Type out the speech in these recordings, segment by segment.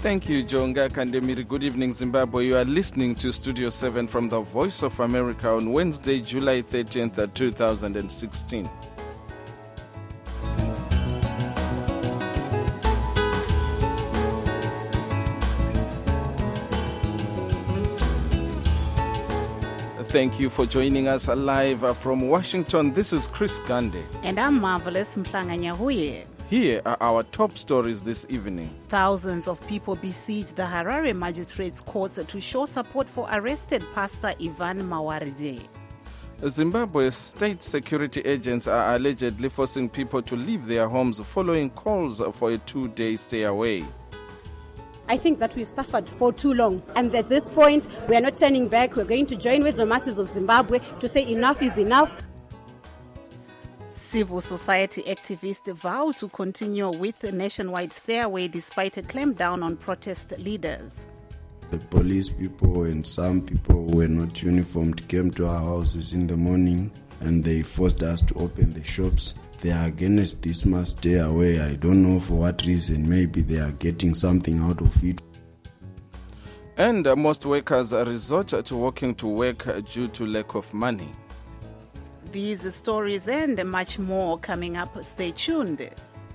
Thank you, Jonga Kandemiri. Good evening, Zimbabwe. You are listening to Studio 7 from the Voice of America on Wednesday, July 13th, 2016. Thank you for joining us live from Washington. This is Chris Gande. And I'm Marvelous Mhlanga-Nyahuye. Here are our top stories this evening. Thousands of people besieged the Harare Magistrates Court to show support for arrested Pastor Ivan Mawarire. Zimbabwe's state security agents are allegedly forcing people to leave their homes following calls for a 2-day stay away. I think that we've suffered for too long. And at this point, we are not turning back. We're going to join with the masses of Zimbabwe to say enough is enough. Civil society activists vow to continue with the nationwide stay away despite a clampdown on protest leaders. The police people and some people who were not uniformed came to our houses in the morning and they forced us to open the shops. They are against this must stay away. I don't know for what reason. Maybe they are getting something out of it. And most workers resort to walking to work due to lack of money. These stories and much more coming up. Stay tuned.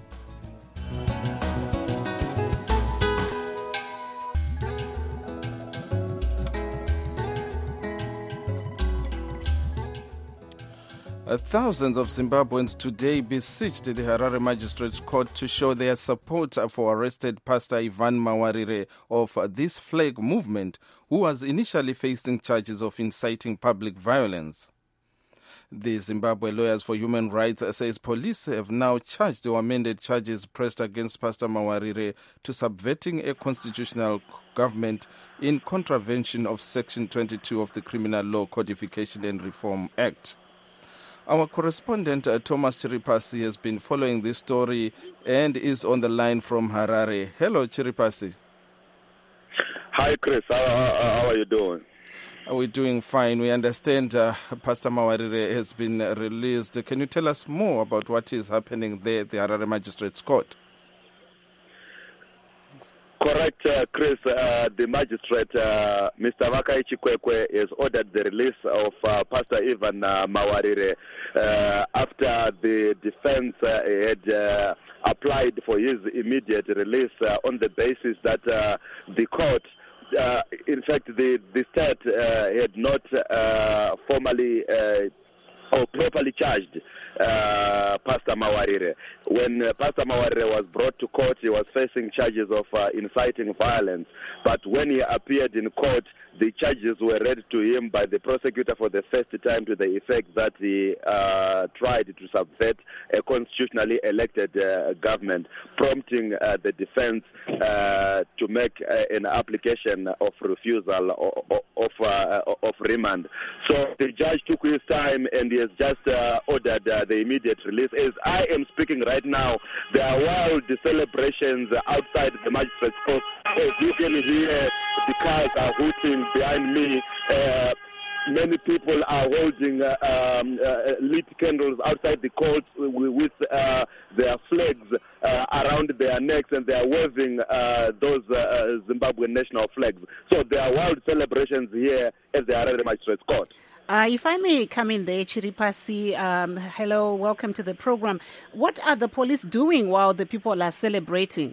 Thousands of Zimbabweans today besieged the Harare Magistrates Court to show their support for arrested Pastor Ivan Mawarire of this flag movement, who was initially facing charges of inciting public violence. The Zimbabwe Lawyers for Human Rights says police have now charged or amended charges pressed against Pastor Mawarire to subverting a constitutional government in contravention of Section 22 of the Criminal Law Codification and Reform Act. Our correspondent Thomas Chiripasi has been following this story and is on the line from Harare. Hello, Chiripasi. Hi, Chris. How are you doing? We're doing fine. We understand Pastor Mawarire has been released. Can you tell us more about what is happening there at the Harare Magistrates Court? Correct, Chris. The magistrate, Mr. Vakai Chikwekwe, has ordered the release of Pastor Ivan Mawarire after the defense had applied for his immediate release on the basis that the court, in fact, the state had not formally or properly charged Pastor Mawarire. When Pastor Mawarire was brought to court, he was facing charges of inciting violence. But when he appeared in court, the charges were read to him by the prosecutor for the first time to the effect that he tried to subvert a constitutionally elected government, prompting the defense to make an application of refusal of remand. So the judge took his time and he has just ordered the immediate release. As I am speaking right now, there are wild celebrations outside the magistrate's court. As you can hear, the cars are hooting behind me. Many people are holding lit candles outside the court with their flags around their necks, and they are waving those Zimbabwean national flags. So there are wild celebrations here at the Harare Magistrates Court. If I may come in there, Chiripasi, hello, welcome to the program. What are the police doing while the people are celebrating?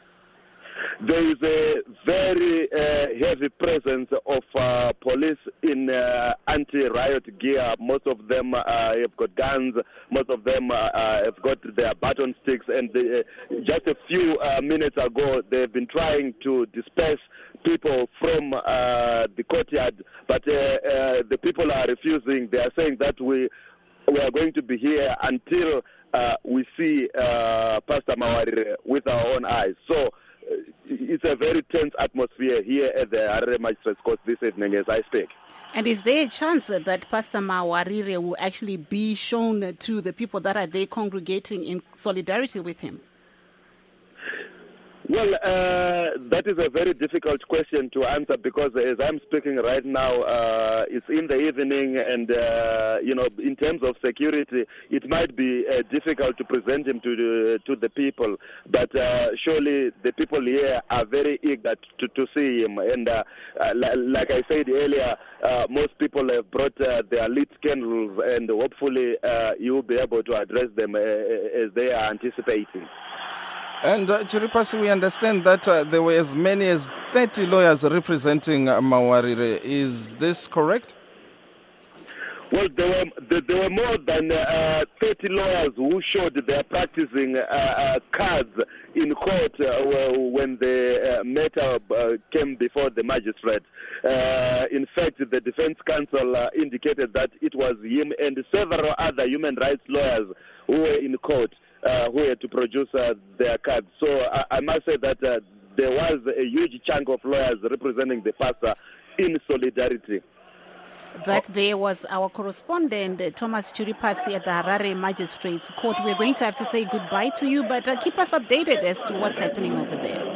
There is a very heavy presence of police in anti-riot gear. Most of them have got guns. Most of them have got their baton sticks. And just a few minutes ago, they've been trying to disperse people from the courtyard. But the people are refusing. They are saying that we are going to be here until we see Pastor Mawarire with our own eyes. So it's a very tense atmosphere here at the Harare Magistrates Court this evening as I speak. And is there a chance that Pastor Mawarire will actually be shown to the people that are there congregating in solidarity with him? Well, that is a very difficult question to answer because as I'm speaking right now, it's in the evening and, in terms of security, it might be difficult to present him to the people. But surely the people here are very eager to see him. And like I said earlier, most people have brought their lit candles and hopefully you will be able to address them as they are anticipating. And Chiripasi, we understand that there were as many as 30 lawyers representing Mawarire. Is this correct? Well, there were more than 30 lawyers who showed their practicing cards in court when the matter came before the magistrate. In fact, the defense counsel indicated that it was him and several other human rights lawyers who were in court who had to produce their cards. So I must say that there was a huge chunk of lawyers representing the pastor in solidarity. That there was our correspondent, Thomas Chiripasi, at the Harare Magistrates Court. We're going to have to say goodbye to you, but keep us updated as to what's happening over there.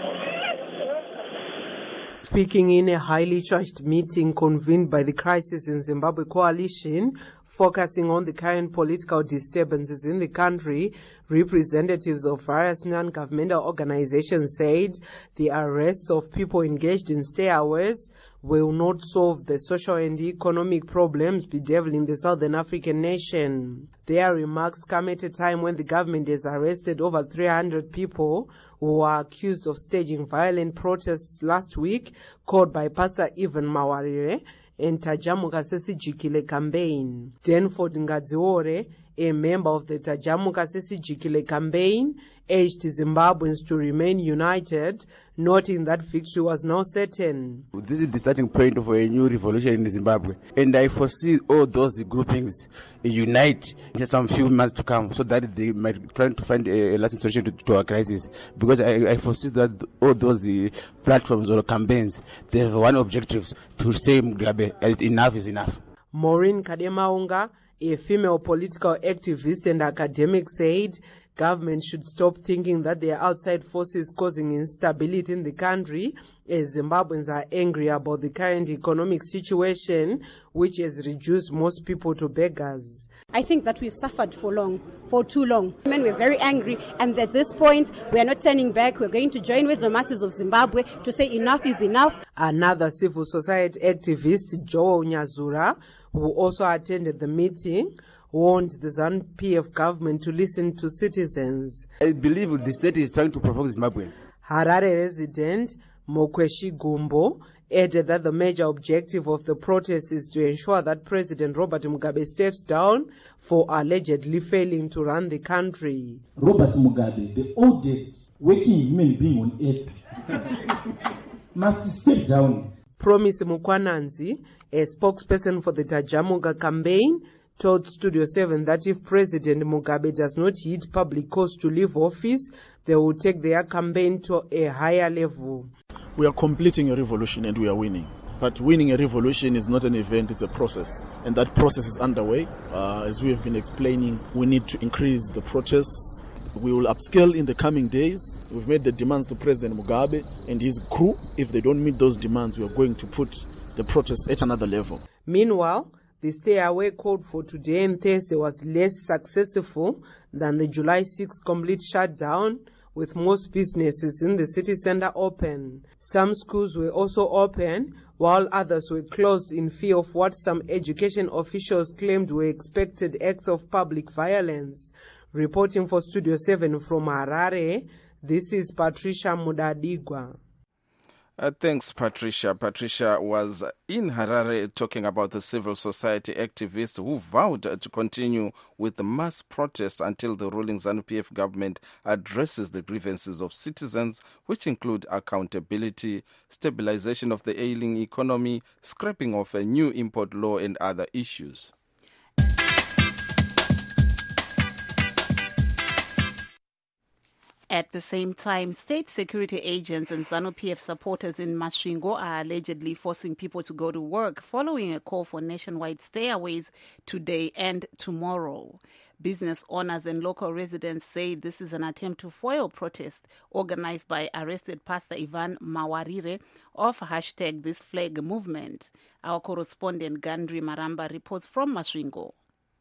Speaking in a highly charged meeting convened by the Crisis in Zimbabwe Coalition, focusing on the current political disturbances in the country, representatives of various non-governmental organizations said the arrests of people engaged in stayaways will not solve the social and economic problems bedeviling the Southern African nation. Their remarks come at a time when the government has arrested over 300 people who are accused of staging violent protests last week called by Pastor Ivan Mawarire and Tajamuka Sesijikile campaign. Denford Ngadziore, a member of the Tajamuka Sesijikile campaign, urged Zimbabweans to remain united, noting that victory was now certain. This is the starting point of a new revolution in Zimbabwe, and I foresee all those groupings unite in some few months to come so that they might try to find a lasting solution to our crisis, because I foresee that all those platforms or campaigns, they have one objective: to say Mugabe, enough is enough. Maureen Kademaunga, a female political activist and academic, said government should stop thinking that there are outside forces causing instability in the country, as Zimbabweans are angry about the current economic situation, which has reduced most people to beggars. I think that we've suffered for too long. Men were very angry, and at this point, we are not turning back. We're going to join with the masses of Zimbabwe to say enough is enough. Another civil society activist, Joe Nyazura, who also attended the meeting, warned the ZANU-PF government to listen to citizens. I believe the state is trying to provoke the Zimbabweans. Harare resident Mokweshi Gumbo added that the major objective of the protest is to ensure that President Robert Mugabe steps down for allegedly failing to run the country. Robert Mugabe, the oldest working human being on earth, must step down. Promise Mukwananzi, a spokesperson for the Tajamuka campaign, told Studio 7 that if President Mugabe does not heed public calls to leave office, they will take their campaign to a higher level. We are completing a revolution and we are winning. But winning a revolution is not an event, it's a process. And that process is underway. As we have been explaining, we need to increase the protests. We will upscale in the coming days. We've made the demands to President Mugabe and his crew. If they don't meet those demands, we are going to put the protests at another level. Meanwhile, the stay-away called for today and Thursday was less successful than the July 6 complete shutdown, with most businesses in the city center open. Some schools were also open, while others were closed in fear of what some education officials claimed were expected acts of public violence. Reporting for Studio 7 from Harare, this is Patricia Mudadigwa. Thanks, Patricia. Patricia was in Harare talking about the civil society activists who vowed to continue with the mass protests until the ruling ZANU-PF government addresses the grievances of citizens, which include accountability, stabilization of the ailing economy, scrapping of a new import law, and other issues. At the same time, state security agents and ZANU-PF supporters in Masvingo are allegedly forcing people to go to work following a call for nationwide stayaways today and tomorrow. Business owners and local residents say this is an attempt to foil protests organized by arrested Pastor Ivan Mawarire of #ThisFlag movement. Our correspondent Gandri Maramba reports from Masvingo.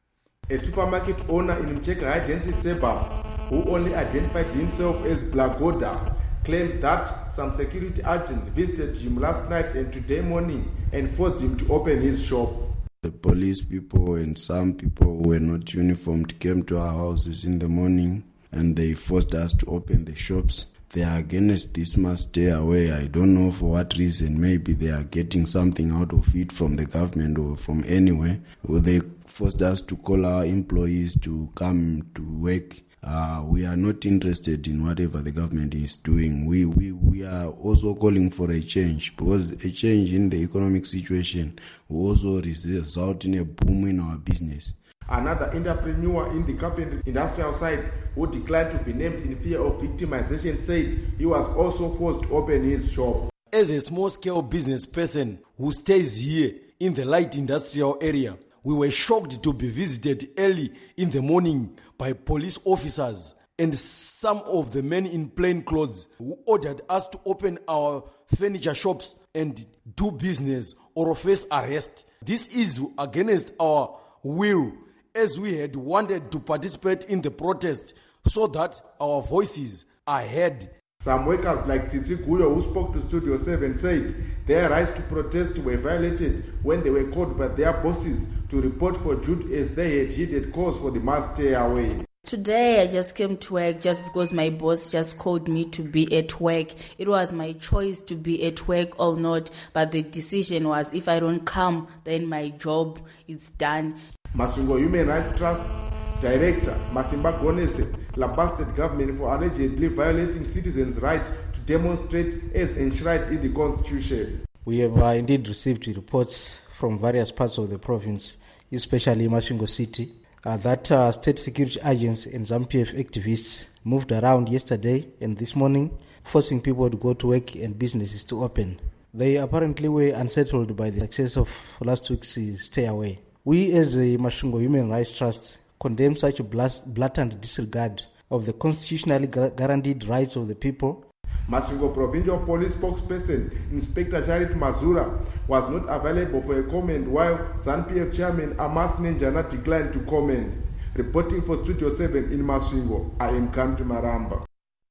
A supermarket owner in Mcheka Agency suburb, who only identified himself as Blagoda, claimed that some security agents visited him last night and today morning and forced him to open his shop. The police people and some people who were not uniformed came to our houses in the morning and they forced us to open the shops. They are against this must stay away. I don't know for what reason. Maybe they are getting something out of it from the government or from anywhere. Or they forced us to call our employees to come to work. We are not interested in whatever the government is doing. We are also calling for a change, because a change in the economic situation will also result in a boom in our business. Another entrepreneur in the carpentry industrial side, who declined to be named in fear of victimization, said he was also forced to open his shop. As a small-scale business person who stays here in the light industrial area, we were shocked to be visited early in the morning by police officers and some of the men in plain clothes who ordered us to open our furniture shops and do business or face arrest. This is against our will, as we had wanted to participate in the protest so that our voices are heard. Some workers like Titi Guyo, who spoke to Studio 7, said their rights to protest were violated when they were called by their bosses to report for duty, as they had heeded calls for the mass stay away. Today I just came to work just because my boss just called me to be at work. It was my choice to be at work or not, but the decision was if I don't come, then my job is done. Masvingo Human Rights Trust Director Masimba Gonese lambasted government for allegedly violating citizens' right to demonstrate as enshrined in the Constitution. We have indeed received reports from various parts of the province, especially Masvingo City, that state security agents and ZANU-PF activists moved around yesterday and this morning, forcing people to go to work and businesses to open. They apparently were unsettled by the success of last week's stay away. We as the Masvingo Human Rights Trust condemn such a blatant disregard of the constitutionally guaranteed rights of the people. Masvingo Provincial Police spokesperson Inspector Charit Mazura was not available for a comment, while ZANU-PF Chairman Amas Nenjana declined to comment. Reporting for Studio 7 in Masvingo, I am Gandri Maramba.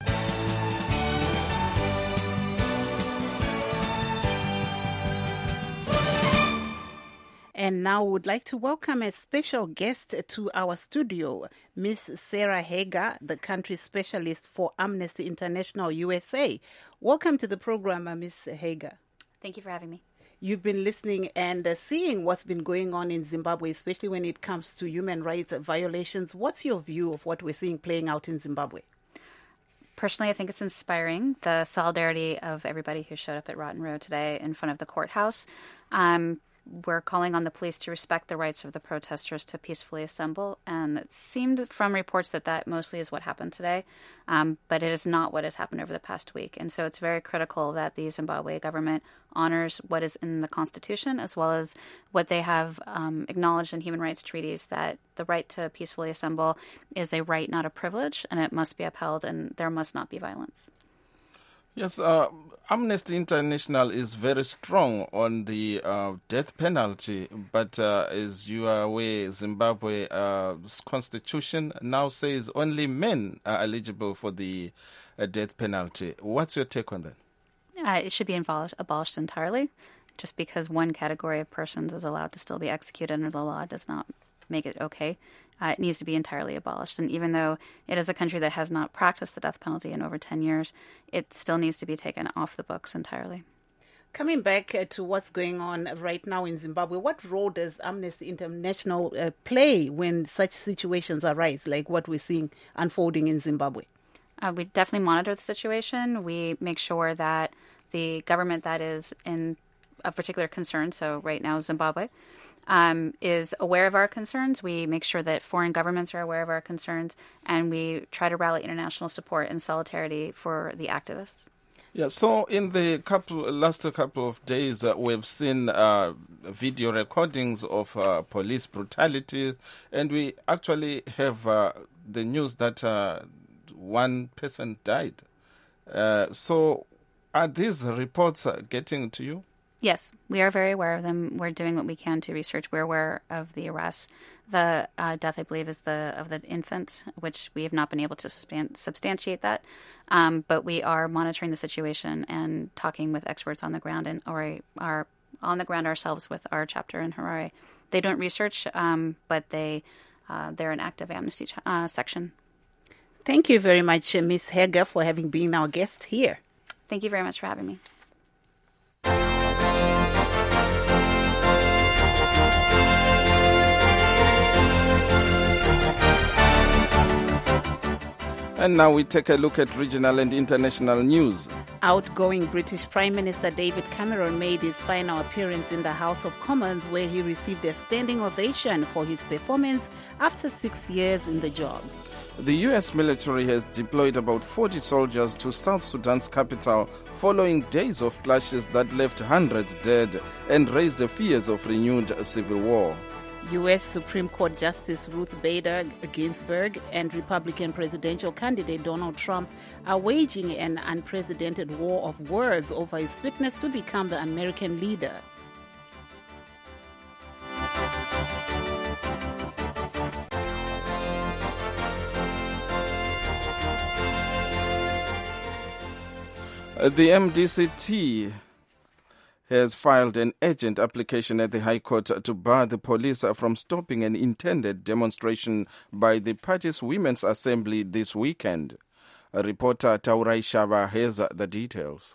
And now we would like to welcome a special guest to our studio, Ms. Sarah Hager, the country specialist for Amnesty International USA. Welcome to the program, Ms. Hager. Thank you for having me. You've been listening and seeing what's been going on in Zimbabwe, especially when it comes to human rights violations. What's your view of what we're seeing playing out in Zimbabwe? Personally, I think it's inspiring, the solidarity of everybody who showed up at Rotten Row today in front of the courthouse. We're calling on the police to respect the rights of the protesters to peacefully assemble, and it seemed from reports that mostly is what happened today, but it is not what has happened over the past week. And so it's very critical that the Zimbabwe government honors what is in the Constitution, as well as what they have acknowledged in human rights treaties, that the right to peacefully assemble is a right, not a privilege, and it must be upheld, and there must not be violence. Yes, Amnesty International is very strong on the death penalty, but as you are aware, Zimbabwe's constitution now says only men are eligible for the death penalty. What's your take on that? It should be abolished entirely. Just because one category of persons is allowed to still be executed under the law does not make it okay. It needs to be entirely abolished. And even though it is a country that has not practiced the death penalty in over 10 years, it still needs to be taken off the books entirely. Coming back to what's going on right now in Zimbabwe, what role does Amnesty International play when such situations arise, like what we're seeing unfolding in Zimbabwe? We definitely monitor the situation. We make sure that the government that is in of particular concern, so right now Zimbabwe, is aware of our concerns. We make sure that foreign governments are aware of our concerns, and we try to rally international support and solidarity for the activists. Yeah, so in the last couple of days, we've seen video recordings of police brutality, and we actually have the news that one person died. So are these reports getting to you? Yes, we are very aware of them. We're doing what we can to research. We're aware of the arrests. The death, I believe, is of the infant, which we have not been able to substantiate that. But we are monitoring the situation and talking with experts on the ground, and are on the ground ourselves with our chapter in Harare. They don't research, but they're an active Amnesty section. Thank you very much, Ms. Heger, for having been our guest here. Thank you very much for having me. And now we take a look at regional and international news. Outgoing British Prime Minister David Cameron made his final appearance in the House of Commons, where he received a standing ovation for his performance after 6 years in the job. The U.S. military has deployed about 40 soldiers to South Sudan's capital following days of clashes that left hundreds dead and raised the fears of renewed civil war. U.S. Supreme Court Justice Ruth Bader Ginsburg and Republican presidential candidate Donald Trump are waging an unprecedented war of words over his fitness to become the American leader. The MDCT has filed an urgent application at the High Court to bar the police from stopping an intended demonstration by the party's Women's Assembly this weekend. Reporter Taurai Shaba has the details.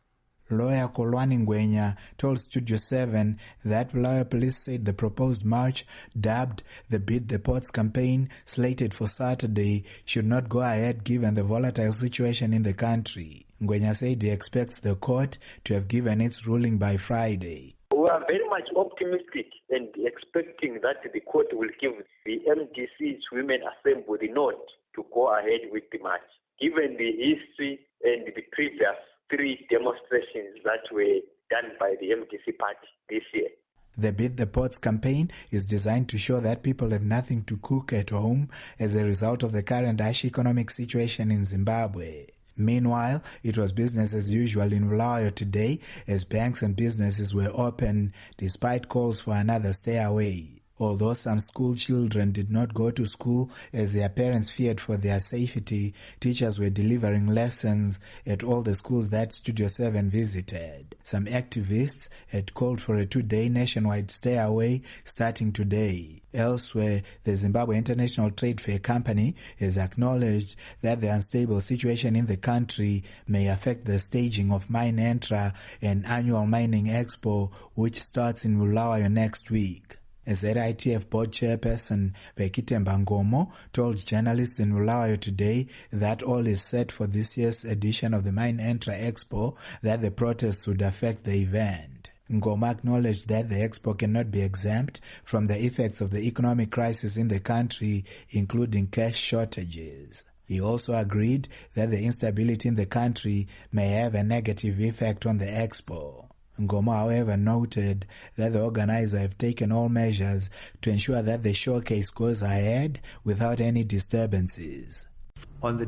Lawyer Kolwani Ngwenya told Studio 7 that Bulawayo police said the proposed march, dubbed the Beat the Ports campaign, slated for Saturday, should not go ahead given the volatile situation in the country. Ngwenya said he expects the court to have given its ruling by Friday. We are very much optimistic and expecting that the court will give the MDC's Women Assembly the nod to go ahead with the march, given the history and the previous 3 demonstrations that were done by the MDC party this year. The Beat the Ports campaign is designed to show that people have nothing to cook at home as a result of the current harsh economic situation in Zimbabwe. Meanwhile, it was business as usual in Bulawayo today as banks and businesses were open despite calls for another stay away. Although some school children did not go to school as their parents feared for their safety, teachers were delivering lessons at all the schools that Studio 7 visited. Some activists had called for a 2-day nationwide stay away starting today. Elsewhere, the Zimbabwe International Trade Fair Company has acknowledged that the unstable situation in the country may affect the staging of Mine Entra, an annual mining expo which starts in Bulawayo next week. ZITF board chairperson Bekitemba Ngomo told journalists in Bulawayo today that all is set for this year's edition of the Mine Entra Expo, that the protests would affect the event. Ngomo acknowledged that the expo cannot be exempt from the effects of the economic crisis in the country, including cash shortages. He also agreed that the instability in the country may have a negative effect on the expo. Ngomo, however, noted that the organizer have taken all measures to ensure that the showcase goes ahead without any disturbances. On the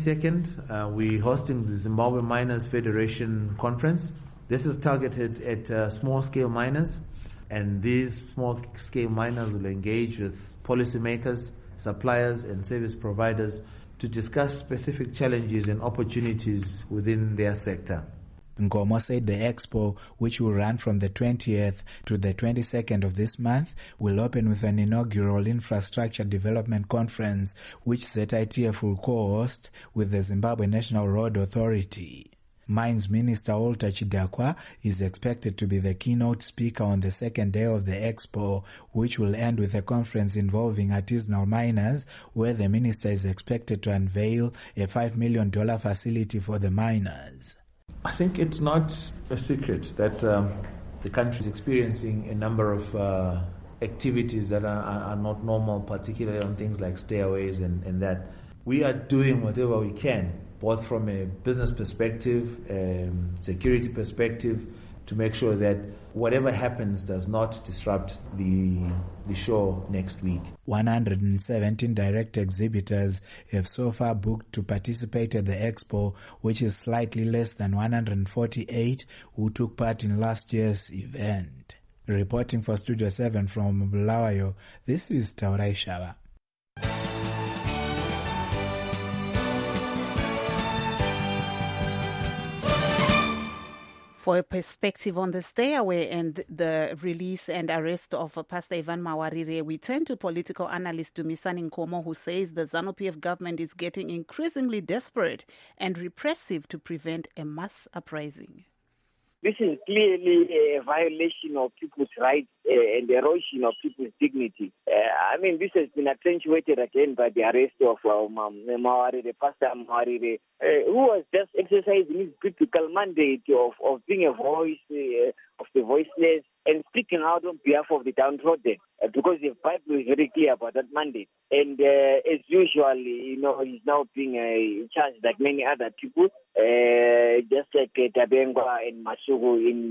22nd, we're hosting the Zimbabwe Miners Federation Conference. This is targeted at small-scale miners, and these small-scale miners will engage with policymakers, suppliers, and service providers to discuss specific challenges and opportunities within their sector. Ngomo said the expo, which will run from the 20th to the 22nd of this month, will open with an inaugural infrastructure development conference, which ZITF will co-host with the Zimbabwe National Road Authority. Mines Minister Walter Chidakwa is expected to be the keynote speaker on the second day of the expo, which will end with a conference involving artisanal miners, where the minister is expected to unveil a $5 million facility for the miners. I think it's not a secret that The country is experiencing a number of activities that are not normal, particularly on things like stayaways and that. We are doing whatever we can, both from a business perspective, security perspective, to make sure that whatever happens does not disrupt the show next week. 117 direct exhibitors have so far booked to participate at the expo, which is slightly less than 148 who took part in last year's event. Reporting for Studio 7 from Bulawayo, this is Taurai Shava. For a perspective on the stay-away and the release and arrest of Pastor Ivan Mawarire, we turn to political analyst Dumisani Nkomo, who says the ZANU-PF government is getting increasingly desperate and repressive to prevent a mass uprising. This is clearly a violation of people's rights and erosion of people's dignity. This has been accentuated again by the arrest of Mawarire, Pastor Mawarire, who was just exercising his biblical mandate of being a voice of the voiceless and speaking out on behalf of the downtrodden, because the Bible is very clear about that mandate. And as usual, he's now being charged like many other people, just like Tabengwa and Masugu in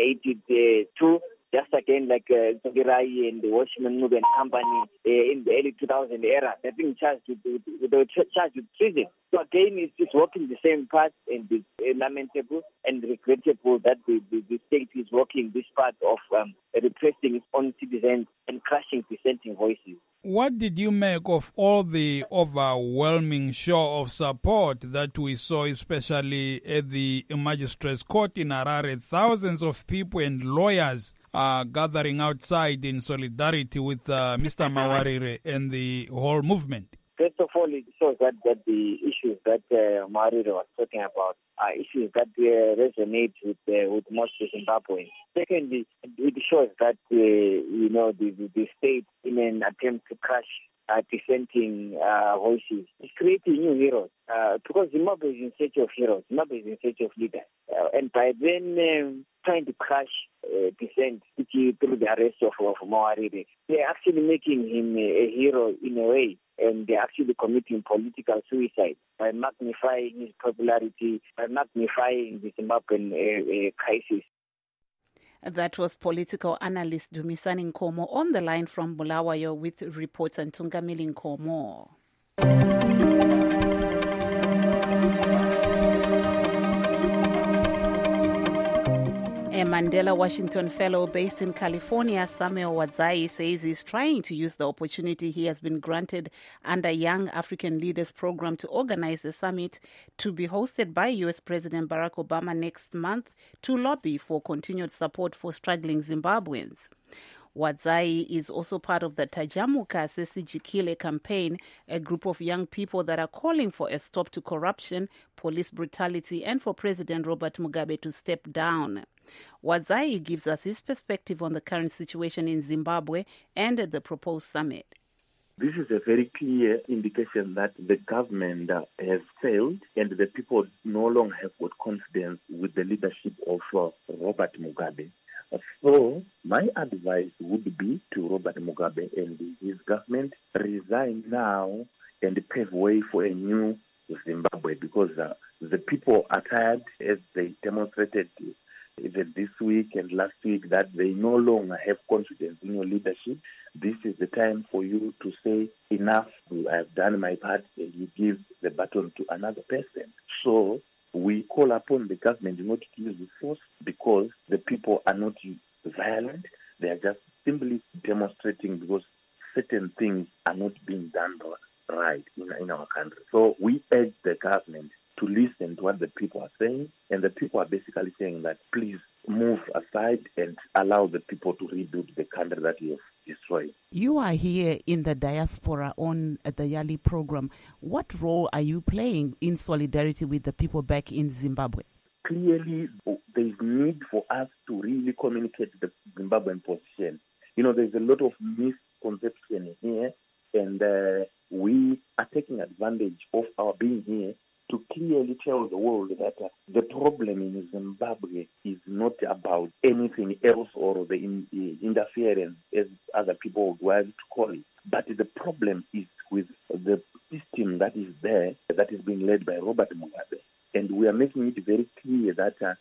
1982. Just again, like Togirai and the Washington Movement Company in the early 2000 era, they're being charged with treason. So again, it's walking the same path, and it's lamentable and regrettable that the state is walking this path of repressing its own citizens and crushing dissenting voices. What did you make of all the overwhelming show of support that we saw, especially at the Magistrates Court in Harare? Thousands of people and lawyers gathering outside in solidarity with Mr. Mawarire and the whole movement. First of all, it shows that the issues that Mawarire was talking about are issues that resonate with most Zimbabweans. Secondly, it shows that the state, in an attempt to crush dissenting voices, is creating new heroes. Because Zimbabwe is in search of heroes, Zimbabwe is in search of leaders, and by then trying to crush dissent through the arrest of Mawarire, they're actually making him a hero in a way. And they're actually committing political suicide by magnifying his popularity, by magnifying the Zimbabwean crisis. That was political analyst Dumisani Nkomo on the line from Bulawayo with reporter Ntungamili Nkomo. A Mandela Washington Fellow based in California, Samuel Wadzai, says he's trying to use the opportunity he has been granted under Young African Leaders Program to organize a summit to be hosted by U.S. President Barack Obama next month to lobby for continued support for struggling Zimbabweans. Wadzai is also part of the Tajamuka Sesijikile campaign, a group of young people that are calling for a stop to corruption, police brutality, and for President Robert Mugabe to step down. Wadzai gives us his perspective on the current situation in Zimbabwe and the proposed summit. This is a very clear indication that the government has failed and the people no longer have got confidence with the leadership of Robert Mugabe. So my advice would be to Robert Mugabe and his government, resign now and pave way for a new Zimbabwe, because the people are tired, as they demonstrated even this week and last week, that they no longer have confidence in your leadership. This is the time for you to say, enough, I have done my part, and you give the baton to another person. So we call upon the government not to use force, because the people are not violent. They are just simply demonstrating because certain things are not being done right in our country. So we urge the government to listen to what the people are saying, and the people are basically saying that please move aside and allow the people to rebuild the country that you have destroyed. You are here in the diaspora on the Yali program. What role are you playing in solidarity with the people back in Zimbabwe? Clearly, there is need for us to really communicate the Zimbabwean position. There's a lot of misconception here, and we are taking advantage of our being here to clearly tell the world that the problem in Zimbabwe is not about anything else or the interference, as other people would like to call it, but the problem is with the system that is there, that is being led by Robert Mugabe. And we are making it very clear that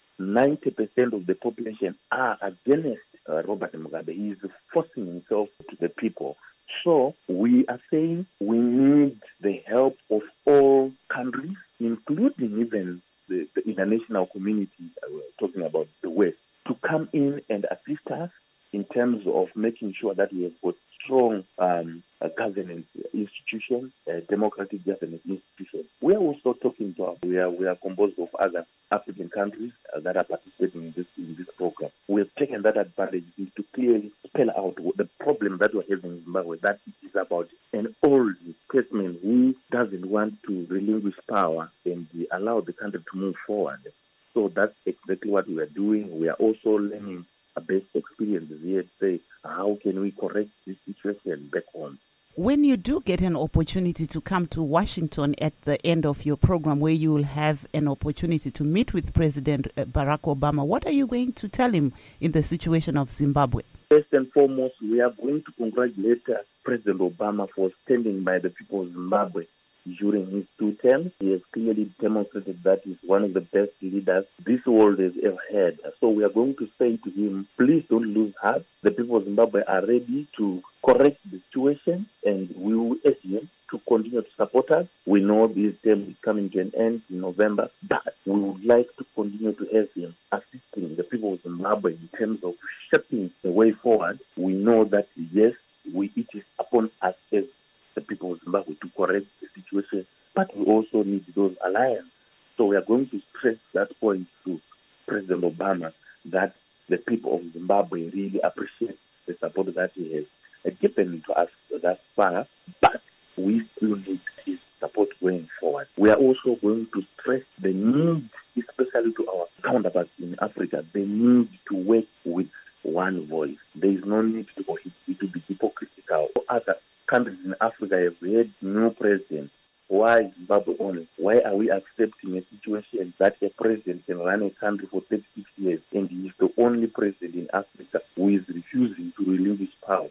90% of the population are against Robert Mugabe. He is forcing himself to the people. So we are saying we need the help of all countries, including even the international community, talking about the West, to come in and assist us in terms of making sure that we have got strong governance institutions, democratic governance institutions. We are also talking to we are composed of other African countries that are participating in this program. We have taken that advantage to clearly spell out the problem that we're having in Zimbabwe, that it is about an old statesman who doesn't want to relinquish power and allow the country to move forward. So that's exactly what we are doing. We are also learning best experiences here to say, how can we correct this situation back home? When you do get an opportunity to come to Washington at the end of your program, where you will have an opportunity to meet with President Barack Obama, what are you going to tell him in the situation of Zimbabwe? First and foremost, we are going to congratulate President Obama for standing by the people of Zimbabwe during his 2 terms. He has clearly demonstrated that he's one of the best leaders this world has ever had. So we are going to say to him, please don't lose heart. The people of Zimbabwe are ready to correct the situation, and we will ask him to continue to support us. We know this term is coming to an end in November, but we would like to continue to help him, assisting the people of Zimbabwe in terms of shaping the way forward. We know that, yes, it is upon us as the people of Zimbabwe to correct the situation, but we also need those alliances. So we are going to stress that point to President Obama, that the people of Zimbabwe really appreciate the support that he has given to us thus far, but we still need his support going forward. We are also going to stress the need, especially to our counterparts in Africa, the need to work with one voice. There is no need to be hypocritical. Other countries in Africa have had no president. Why Zimbabwe only? Why are we accepting a situation that a president can run a country for 36 years and he is the only president in Africa who is refusing to relinquish power?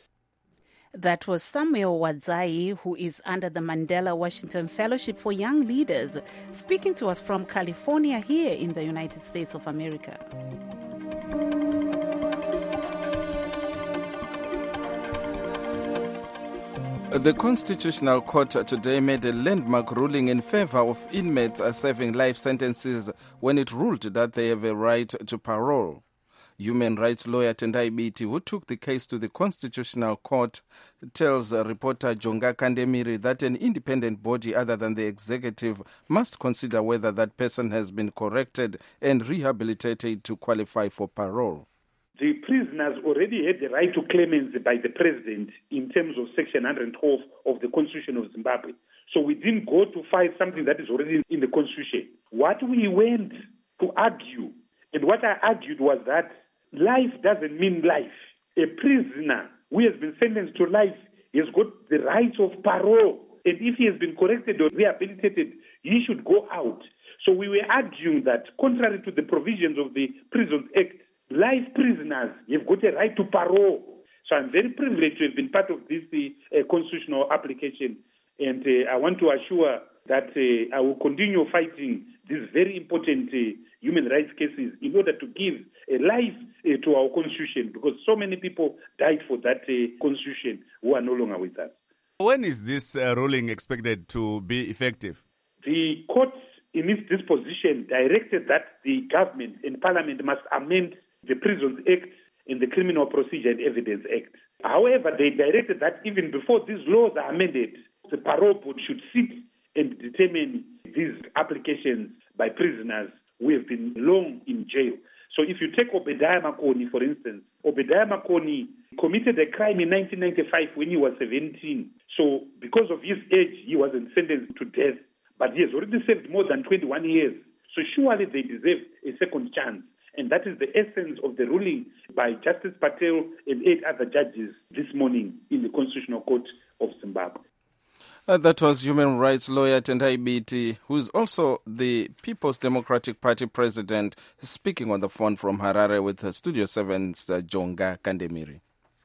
That was Samuel Wadzai, who is under the Mandela Washington Fellowship for Young Leaders, speaking to us from California here in the United States of America. The Constitutional Court today made a landmark ruling in favor of inmates serving life sentences when it ruled that they have a right to parole. Human rights lawyer Tendai Biti, who took the case to the Constitutional Court, tells reporter Jonga Kandemiri that an independent body other than the executive must consider whether that person has been corrected and rehabilitated to qualify for parole. The prisoners already had the right to clemency by the president in terms of Section 112 of the Constitution of Zimbabwe. So we didn't go to fight something that is already in the Constitution. What we went to argue, and what I argued was that life doesn't mean life. A prisoner who has been sentenced to life has got the rights of parole. And if he has been corrected or rehabilitated, he should go out. So we were arguing that, contrary to the provisions of the Prisons Act, life prisoners have got a right to parole. So I'm very privileged to have been part of this constitutional application. And I want to assure that I will continue fighting these very important human rights cases in order to give a life to our constitution, because so many people died for that constitution who are no longer with us. When is this ruling expected to be effective? The court, in its disposition, directed that the government and parliament must amend the Prisons Act and the Criminal Procedure and Evidence Act. However, they directed that even before these laws are amended, the parole board should sit and determine these applications by prisoners who have been long in jail. So if you take Obadiah Makoni, for instance, Obadiah Makoni committed a crime in 1995 when he was 17. So because of his age, he wasn't sentenced to death, but he has already served more than 21 years. So surely they deserve a second chance. And that is the essence of the ruling by Justice Patel and 8 other judges this morning in the Constitutional Court of Zimbabwe. That was human rights lawyer Tendai Biti, who's also the People's Democratic Party president, speaking on the phone from Harare with Studio 7's Jonga Kandemiri.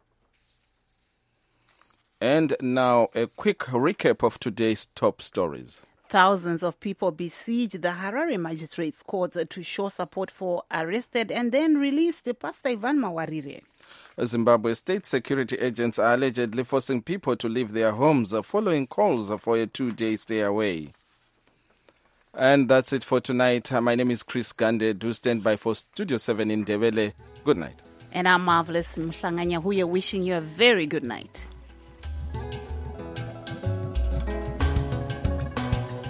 And now a quick recap of today's top stories. Thousands of people besieged the Harare Magistrates Court to show support for arrested and then released Pastor Ivan Mawarire. Zimbabwe state security agents are allegedly forcing people to leave their homes following calls for a 2-day stay away. And that's it for tonight. My name is Chris Gande. Do stand by for Studio 7 in Ndebele. Good night. And I'm Marvelous Mhlanganya Huye wishing you a very good night.